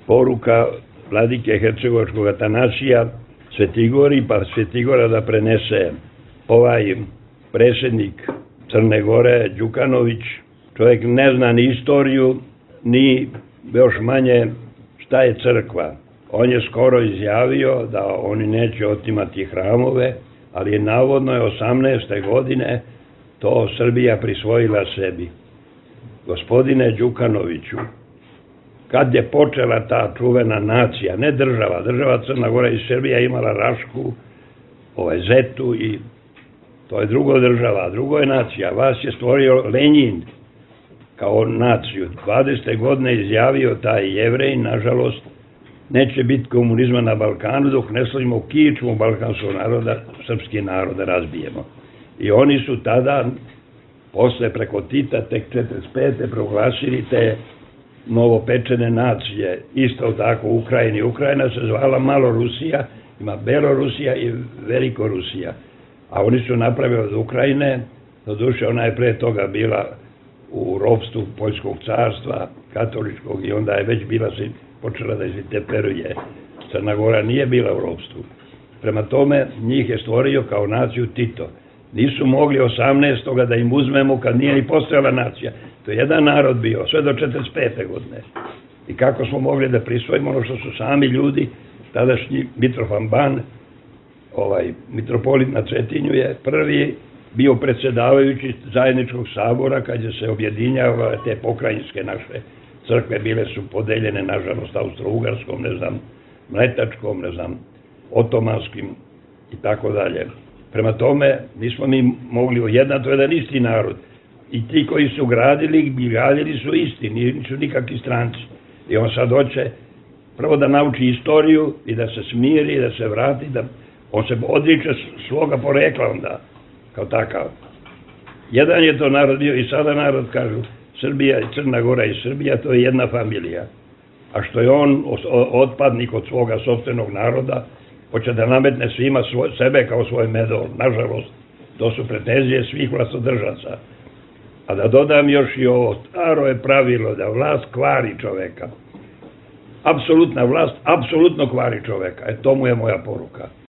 poruka vladike Hercegovačkog Atanasija Svetigori, pa Svetigora da prenese ovaj predsjednik Crne Gore, Đukanović. Čovjek ne zna ni istoriju, ni još manje šta je crkva. On je skoro izjavio da oni neće otimati hramove, ali navodno je 18. godine to Srbija prisvojila sebi. Gospodine Đukanoviću, kad je počela ta čuvena nacija, ne država, država Crna Gora i Srbija imala Rašku, Zetu i to je drugo država, drugo je nacija. Vas je stvorio Lenjin kao naciju. 20. godine izjavio taj Jevrej, nažalost, neće biti komunizma na Balkanu dok ne slavimo kičmu balkanskog naroda, srpski narod da razbijemo. I oni su tada, posle preko Tita, tek 45. proglasili te novopečene nacije. Isto tako u Ukrajini. Ukrajina se zvala Malorusija, ima Belorusija i Velikorusija. A oni su napravili od Ukrajine, doduše ona je pre toga bila u ropstvu Poljskog carstva, katoličkog, i onda je već bila počela da izviteperuje. Crna Gora nije bila u ropstvu. Prema tome, njih je stvorio kao naciju Tito. Nisu mogli 18. da im uzmemo kad nije ni postojala nacija. To je jedan narod bio, sve do 45. godine. I kako smo mogli da prisvojimo ono što su sami ljudi, tadašnji Mitrofan Ban, mitropolit na Cetinju, je prvi bio predsjedavajući zajedničkog sabora kad je se objedinjava te pokrajinske naše crkve, bile su podeljene, nažalost, Austro-Ugarskom, Mletačkom, Otomanskim i tako dalje. Prema tome, nismo mi mogli ujednati, to je jedan isti narod. I ti koji su gradili su isti, nisu nikakvi stranci. I on sad hoće prvo da nauči istoriju i da se smiri, da se vrati, on se odriče svoga porekla onda, kao takav. Jedan je to narod bio i sada narod, kažu, Srbija i Crna Gora i Srbija, to je jedna familija. A što je on otpadnik od svoga sopstvenog naroda, hoće da nametne svima sebe kao svoj medol. Nažalost, to su pretenzije svih vlastodržaca. A da dodam još i ovo, staro je pravilo da vlast kvari čoveka. Apsolutna vlast apsolutno kvari čoveka. To mu je moja poruka.